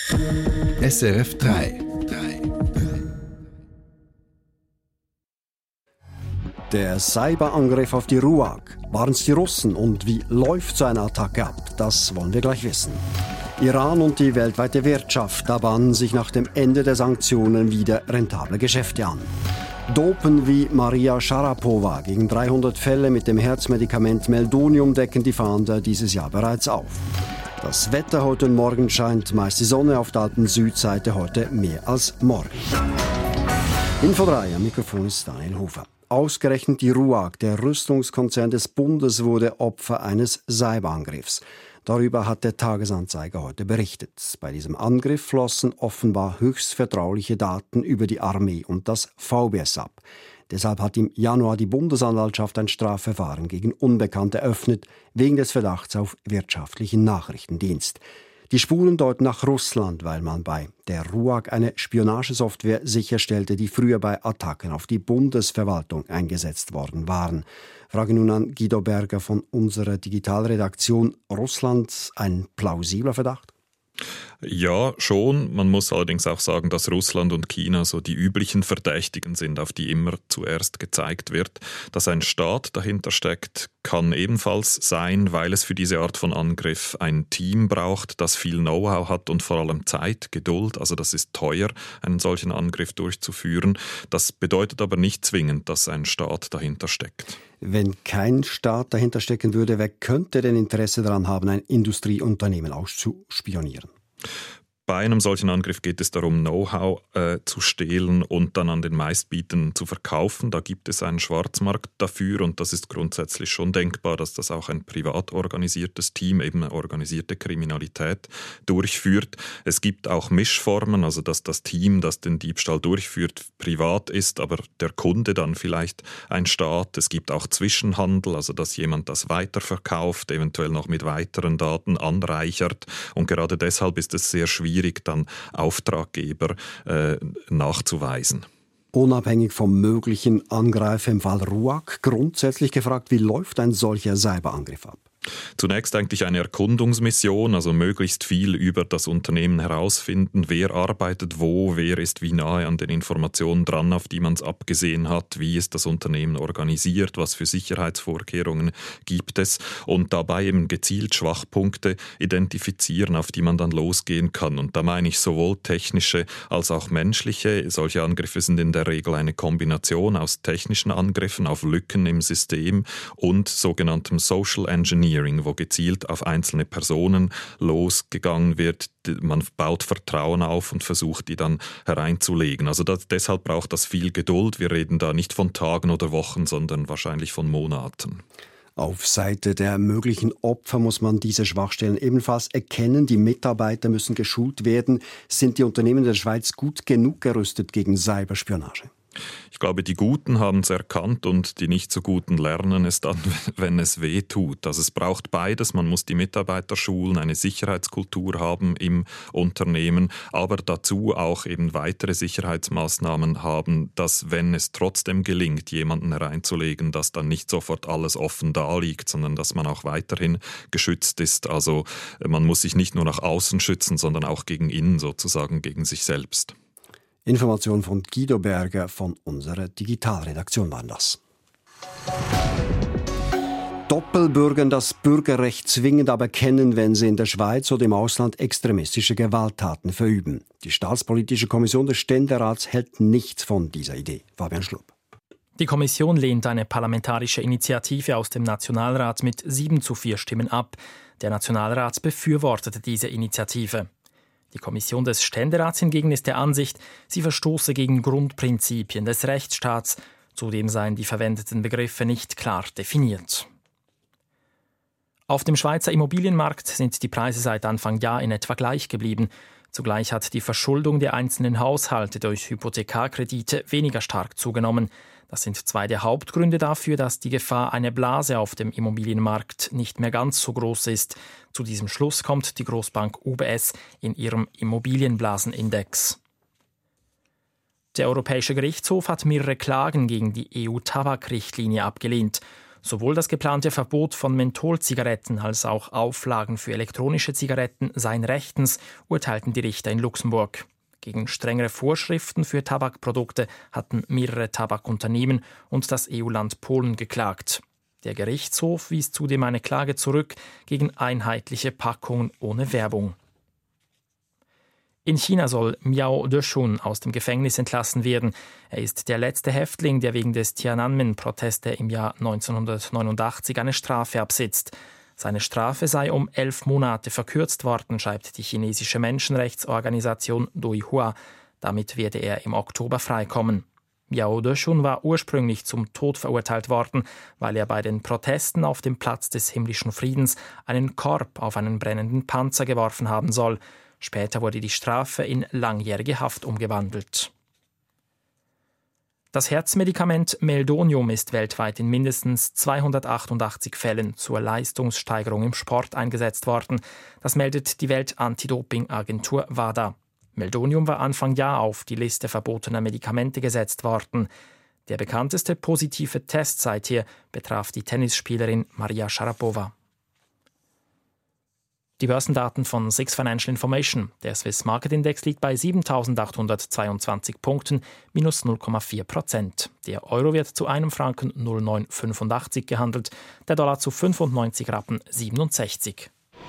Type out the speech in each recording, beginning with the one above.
SRF 3. Der Cyberangriff auf die RUAG. Waren es die Russen und wie läuft so eine Attacke ab? Das wollen wir gleich wissen. Iran und die weltweite Wirtschaft, da bahnen sich nach dem Ende der Sanktionen wieder rentable Geschäfte an. Dopen wie Maria Sharapova gegen 300 Fälle mit dem Herzmedikament Meldonium decken die Fahnder dieses Jahr bereits auf. Das Wetter heute und morgen scheint meist die Sonne, auf der alten Südseite heute mehr als morgen. Info 3, am Mikrofon ist Daniel Hofer. Ausgerechnet die RUAG, der Rüstungskonzern des Bundes, wurde Opfer eines Cyberangriffs. Darüber hat der Tagesanzeiger heute berichtet. Bei diesem Angriff flossen offenbar höchst vertrauliche Daten über die Armee und das VBS ab. Deshalb hat im Januar die Bundesanwaltschaft ein Strafverfahren gegen Unbekannte eröffnet, wegen des Verdachts auf wirtschaftlichen Nachrichtendienst. Die Spuren deuten nach Russland, weil man bei der RUAG eine Spionagesoftware sicherstellte, die früher bei Attacken auf die Bundesverwaltung eingesetzt worden waren. Frage nun an Guido Berger von unserer Digitalredaktion. Russland ein plausibler Verdacht? Ja, schon. Man muss allerdings auch sagen, dass Russland und China so die üblichen Verdächtigen sind, auf die immer zuerst gezeigt wird. Dass ein Staat dahinter steckt, kann ebenfalls sein, weil es für diese Art von Angriff ein Team braucht, das viel Know-how hat und vor allem Zeit, Geduld. Also das ist teuer, einen solchen Angriff durchzuführen. Das bedeutet aber nicht zwingend, dass ein Staat dahinter steckt. Wenn kein Staat dahinter stecken würde, wer könnte denn Interesse daran haben, ein Industrieunternehmen auszuspionieren? Bei einem solchen Angriff geht es darum, Know-how zu stehlen und dann an den Meistbietenden zu verkaufen. Da gibt es einen Schwarzmarkt dafür und das ist grundsätzlich schon denkbar, dass das auch ein privat organisiertes Team, eben eine organisierte Kriminalität, durchführt. Es gibt auch Mischformen, also dass das Team, das den Diebstahl durchführt, privat ist, aber der Kunde dann vielleicht ein Staat. Es gibt auch Zwischenhandel, also dass jemand das weiterverkauft, eventuell noch mit weiteren Daten anreichert und gerade deshalb ist es sehr schwierig, dann Auftraggeber nachzuweisen. Unabhängig vom möglichen Angreifer im Fall RUAG, grundsätzlich gefragt, wie läuft ein solcher Cyberangriff ab? Zunächst eigentlich eine Erkundungsmission, also möglichst viel über das Unternehmen herausfinden, wer arbeitet wo, wer ist wie nahe an den Informationen dran, auf die man es abgesehen hat, wie ist das Unternehmen organisiert, was für Sicherheitsvorkehrungen gibt es und dabei eben gezielt Schwachpunkte identifizieren, auf die man dann losgehen kann. Und da meine ich sowohl technische als auch menschliche. Solche Angriffe sind in der Regel eine Kombination aus technischen Angriffen auf Lücken im System und sogenanntem Social Engineering, wo gezielt auf einzelne Personen losgegangen wird. Man baut Vertrauen auf und versucht, die dann hereinzulegen. Also deshalb braucht das viel Geduld. Wir reden da nicht von Tagen oder Wochen, sondern wahrscheinlich von Monaten. Auf Seite der möglichen Opfer muss man diese Schwachstellen ebenfalls erkennen. Die Mitarbeiter müssen geschult werden. Sind die Unternehmen der Schweiz gut genug gerüstet gegen Cyberspionage? Ich glaube, die Guten haben es erkannt und die nicht so Guten lernen es dann, wenn es weh tut. Also es braucht beides. Man muss die Mitarbeiter schulen, eine Sicherheitskultur haben im Unternehmen, aber dazu auch eben weitere Sicherheitsmaßnahmen haben, dass, wenn es trotzdem gelingt, jemanden hereinzulegen, dass dann nicht sofort alles offen da liegt, sondern dass man auch weiterhin geschützt ist. Also man muss sich nicht nur nach außen schützen, sondern auch gegen innen sozusagen, gegen sich selbst. Informationen von Guido Berger von unserer Digitalredaktion waren das. Doppelbürgern das Bürgerrecht zwingend aberkennen, wenn sie in der Schweiz oder im Ausland extremistische Gewalttaten verüben. Die Staatspolitische Kommission des Ständerats hält nichts von dieser Idee. Fabian Schlupp. Die Kommission lehnt eine parlamentarische Initiative aus dem Nationalrat mit 7:4 Stimmen ab. Der Nationalrat befürwortete diese Initiative. Die Kommission des Ständerats hingegen ist der Ansicht, sie verstoße gegen Grundprinzipien des Rechtsstaats. Zudem seien die verwendeten Begriffe nicht klar definiert. Auf dem Schweizer Immobilienmarkt sind die Preise seit Anfang Jahr in etwa gleich geblieben. Zugleich hat die Verschuldung der einzelnen Haushalte durch Hypothekarkredite weniger stark zugenommen. Das sind zwei der Hauptgründe dafür, dass die Gefahr einer Blase auf dem Immobilienmarkt nicht mehr ganz so groß ist. Zu diesem Schluss kommt die Grossbank UBS in ihrem Immobilienblasenindex. Der Europäische Gerichtshof hat mehrere Klagen gegen die EU-Tabakrichtlinie abgelehnt. Sowohl das geplante Verbot von Mentholzigaretten als auch Auflagen für elektronische Zigaretten seien rechtens, urteilten die Richter in Luxemburg. Gegen strengere Vorschriften für Tabakprodukte hatten mehrere Tabakunternehmen und das EU-Land Polen geklagt. Der Gerichtshof wies zudem eine Klage zurück gegen einheitliche Packungen ohne Werbung. In China soll Miao Deshun aus dem Gefängnis entlassen werden. Er ist der letzte Häftling, der wegen des Tiananmen-Proteste im Jahr 1989 eine Strafe absitzt. Seine Strafe sei um 11 Monate verkürzt worden, schreibt die chinesische Menschenrechtsorganisation Doihua. Damit werde er im Oktober freikommen. Miao Deshun war ursprünglich zum Tod verurteilt worden, weil er bei den Protesten auf dem Platz des himmlischen Friedens einen Korb auf einen brennenden Panzer geworfen haben soll. Später wurde die Strafe in langjährige Haft umgewandelt. Das Herzmedikament Meldonium ist weltweit in mindestens 288 Fällen zur Leistungssteigerung im Sport eingesetzt worden. Das meldet die Welt-Anti-Doping-Agentur WADA. Meldonium war Anfang Jahr auf die Liste verbotener Medikamente gesetzt worden. Der bekannteste positive Test seither betraf die Tennisspielerin Maria Sharapova. Die Börsendaten von SIX Financial Information. Der Swiss Market Index liegt bei 7.822 Punkten, minus 0,4%. Der Euro wird zu einem Franken 0,985 gehandelt, der Dollar zu 95 Rappen 67.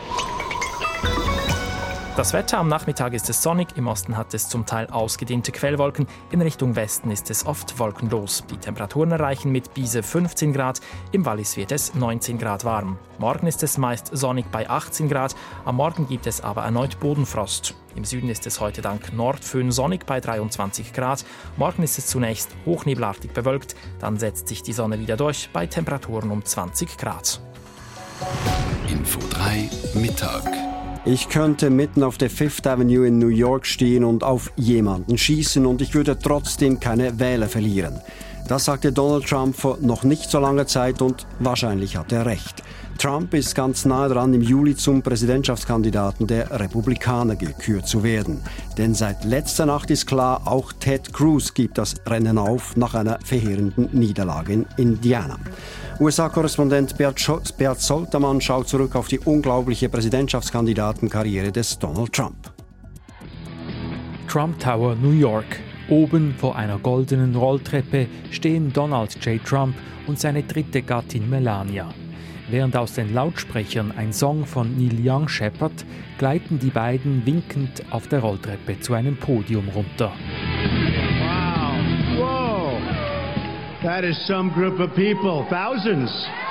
Das Wetter am Nachmittag ist es sonnig, im Osten hat es zum Teil ausgedehnte Quellwolken, in Richtung Westen ist es oft wolkenlos. Die Temperaturen erreichen mit Biese 15 Grad, im Wallis wird es 19 Grad warm. Morgen ist es meist sonnig bei 18 Grad, am Morgen gibt es aber erneut Bodenfrost. Im Süden ist es heute dank Nordföhn sonnig bei 23 Grad. Morgen ist es zunächst hochnebelartig bewölkt, dann setzt sich die Sonne wieder durch bei Temperaturen um 20 Grad. Info 3 Mittag. Ich könnte mitten auf der Fifth Avenue in New York stehen und auf jemanden schießen und ich würde trotzdem keine Wähler verlieren. Das sagte Donald Trump vor noch nicht so langer Zeit und wahrscheinlich hat er recht. Trump ist ganz nahe dran, im Juli zum Präsidentschaftskandidaten der Republikaner gekürt zu werden. Denn seit letzter Nacht ist klar, auch Ted Cruz gibt das Rennen auf nach einer verheerenden Niederlage in Indiana. USA-Korrespondent Bert Soltermann schaut zurück auf die unglaubliche Präsidentschaftskandidatenkarriere des Donald Trump. Trump Tower, New York. Oben vor einer goldenen Rolltreppe stehen Donald J. Trump und seine dritte Gattin Melania. Während aus den Lautsprechern ein Song von Neil Young scheppert, gleiten die beiden winkend auf der Rolltreppe zu einem Podium runter. Wow. Whoa. That is some group of people. Thousands.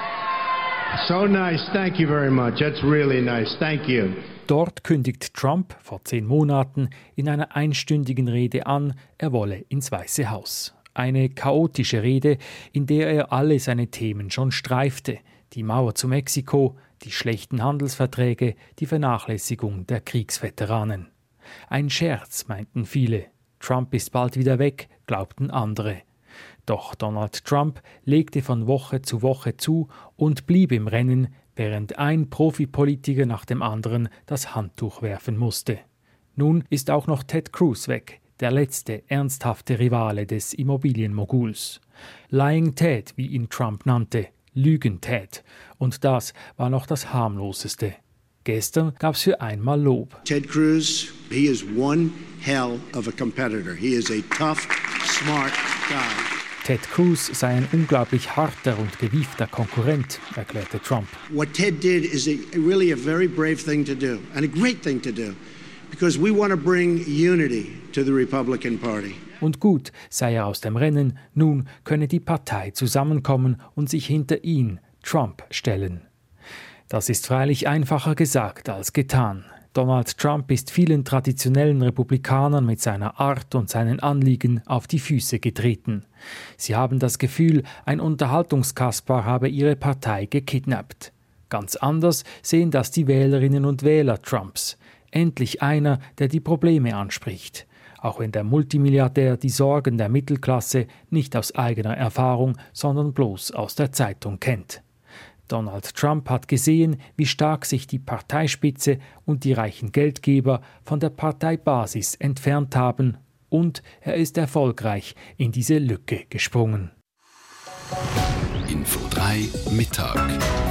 So nice. Thank you very much. That's really nice. Thank you. Dort kündigt Trump vor 10 Monaten in einer einstündigen Rede an, er wolle ins Weiße Haus. Eine chaotische Rede, in der er alle seine Themen schon streifte. Die Mauer zu Mexiko, die schlechten Handelsverträge, die Vernachlässigung der Kriegsveteranen. Ein Scherz, meinten viele. Trump ist bald wieder weg, glaubten andere. Doch Donald Trump legte von Woche zu Woche zu und blieb im Rennen, während ein Profipolitiker nach dem anderen das Handtuch werfen musste. Nun ist auch noch Ted Cruz weg, der letzte ernsthafte Rivale des Immobilienmoguls. Lying Ted, wie ihn Trump nannte, Lügen-Ted. Und das war noch das harmloseste. Gestern gab es für einmal Lob. Ted Cruz, he is one hell of a competitor. He is a tough, smart guy. Ted Cruz sei ein unglaublich harter und gewiefter Konkurrent, erklärte Trump. What Ted did is really a very brave thing to do and a great thing to do because we want to bring unity to the Republican Party. Und gut sei er aus dem Rennen, nun könne die Partei zusammenkommen und sich hinter ihn, Trump, stellen. Das ist freilich einfacher gesagt als getan. Donald Trump ist vielen traditionellen Republikanern mit seiner Art und seinen Anliegen auf die Füße getreten. Sie haben das Gefühl, ein Unterhaltungskasper habe ihre Partei gekidnappt. Ganz anders sehen das die Wählerinnen und Wähler Trumps. Endlich einer, der die Probleme anspricht. Auch wenn der Multimilliardär die Sorgen der Mittelklasse nicht aus eigener Erfahrung, sondern bloß aus der Zeitung kennt. Donald Trump hat gesehen, wie stark sich die Parteispitze und die reichen Geldgeber von der Parteibasis entfernt haben, und er ist erfolgreich in diese Lücke gesprungen. Info Info 3 Mittag.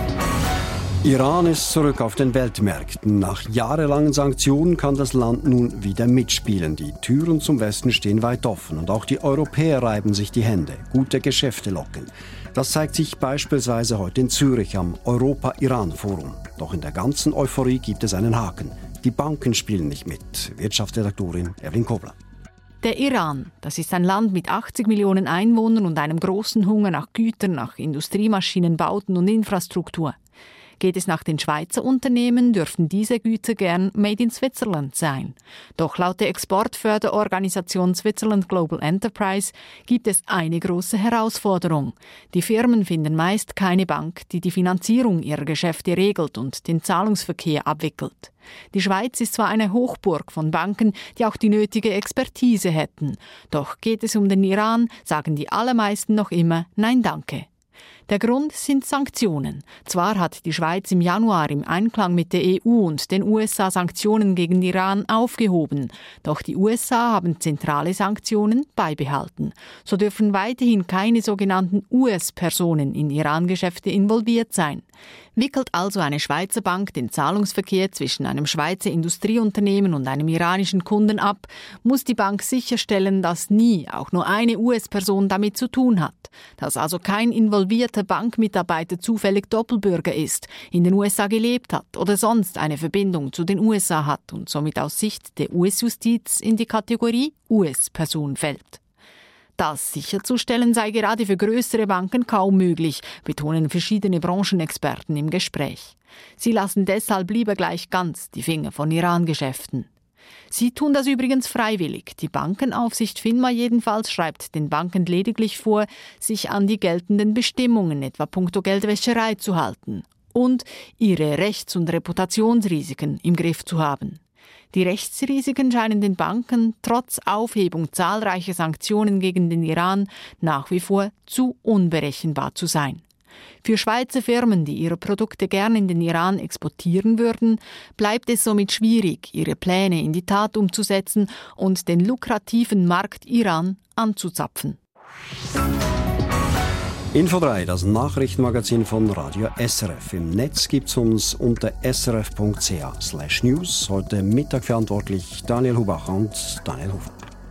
Iran ist zurück auf den Weltmärkten. Nach jahrelangen Sanktionen kann das Land nun wieder mitspielen. Die Türen zum Westen stehen weit offen und auch die Europäer reiben sich die Hände. Gute Geschäfte locken. Das zeigt sich beispielsweise heute in Zürich am Europa-Iran-Forum. Doch in der ganzen Euphorie gibt es einen Haken. Die Banken spielen nicht mit. Wirtschaftsredaktorin Evelyn Kobler. Der Iran, das ist ein Land mit 80 Millionen Einwohnern und einem großen Hunger nach Gütern, nach Industriemaschinen, Bauten und Infrastruktur. Geht es nach den Schweizer Unternehmen, dürften diese Güter gern Made in Switzerland sein. Doch laut der Exportförderorganisation Switzerland Global Enterprise gibt es eine große Herausforderung. Die Firmen finden meist keine Bank, die die Finanzierung ihrer Geschäfte regelt und den Zahlungsverkehr abwickelt. Die Schweiz ist zwar eine Hochburg von Banken, die auch die nötige Expertise hätten. Doch geht es um den Iran, sagen die allermeisten noch immer Nein, danke. Der Grund sind Sanktionen. Zwar hat die Schweiz im Januar im Einklang mit der EU und den USA Sanktionen gegen Iran aufgehoben, doch die USA haben zentrale Sanktionen beibehalten. So dürfen weiterhin keine sogenannten US-Personen in Iran-Geschäfte involviert sein. Wickelt also eine Schweizer Bank den Zahlungsverkehr zwischen einem Schweizer Industrieunternehmen und einem iranischen Kunden ab, muss die Bank sicherstellen, dass nie auch nur eine US-Person damit zu tun hat, dass also kein involvierter Bankmitarbeiter zufällig Doppelbürger ist, in den USA gelebt hat oder sonst eine Verbindung zu den USA hat und somit aus Sicht der US-Justiz in die Kategorie US-Person fällt. Das sicherzustellen sei gerade für größere Banken kaum möglich, betonen verschiedene Branchenexperten im Gespräch. Sie lassen deshalb lieber gleich ganz die Finger von Iran-Geschäften. Sie tun das übrigens freiwillig. Die Bankenaufsicht FINMA jedenfalls schreibt den Banken lediglich vor, sich an die geltenden Bestimmungen, etwa puncto Geldwäscherei, zu halten und ihre Rechts- und Reputationsrisiken im Griff zu haben. Die Rechtsrisiken scheinen den Banken trotz Aufhebung zahlreicher Sanktionen gegen den Iran nach wie vor zu unberechenbar zu sein. Für Schweizer Firmen, die ihre Produkte gern in den Iran exportieren würden, bleibt es somit schwierig, ihre Pläne in die Tat umzusetzen und den lukrativen Markt Iran anzuzapfen. Info 3, das Nachrichtenmagazin von Radio SRF. Im Netz gibt's uns unter srf.ch/news. Heute Mittag verantwortlich Daniel Hubach und Daniel Hofer.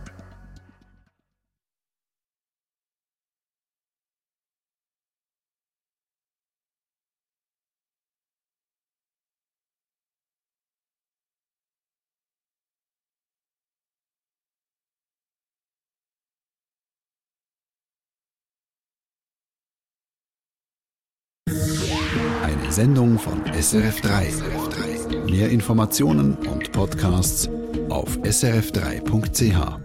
Eine Sendung von SRF3. Mehr Informationen und Podcasts auf srf3.ch.